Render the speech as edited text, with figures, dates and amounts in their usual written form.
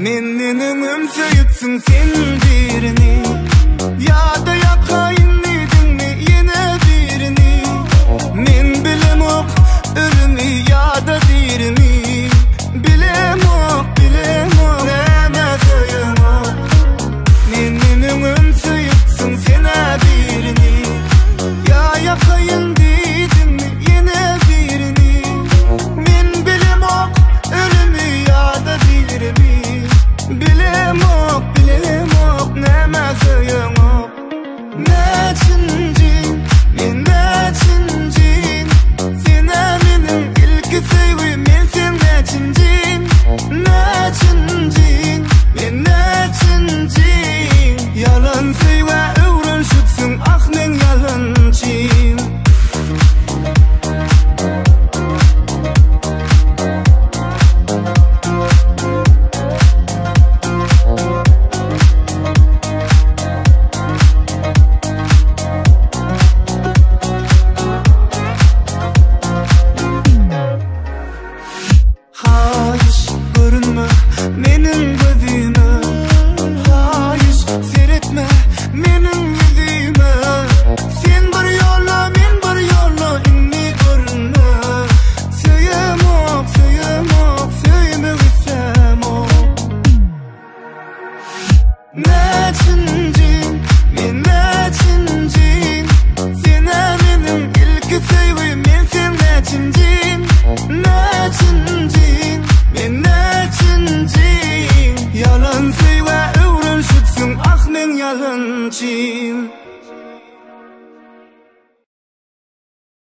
Menin ömrüm sayıtsın sen birini. Ya da yakayın idin mi yine birini. Men bilemok ölümü ya da dirini. Bilemok neme sayamok. Menin ömrüm sayıtsın sen birini. Ya yakayın idin mi yine birini. Men bilemok ölümü ya da dirini. Bilemok neme sayamok. Neçincin, men neçincin. Sene menim ilki sevim, men sen neçincin. Neçincin, men neçincin. Yalan sevve öğrenşipsin, ah men yalancin. Menin gözüme hayış seyretme, menin yüzüme. Sen bir yolla, men bir yolla, inni görünme. Söylemok, söylemek istemok. Neçincin, men neçincin. Sene menim ilki sevim, men sen neçincin. Neçincin, men neçincin. Yalan söyle öğrenşipsin, ah men yalancın.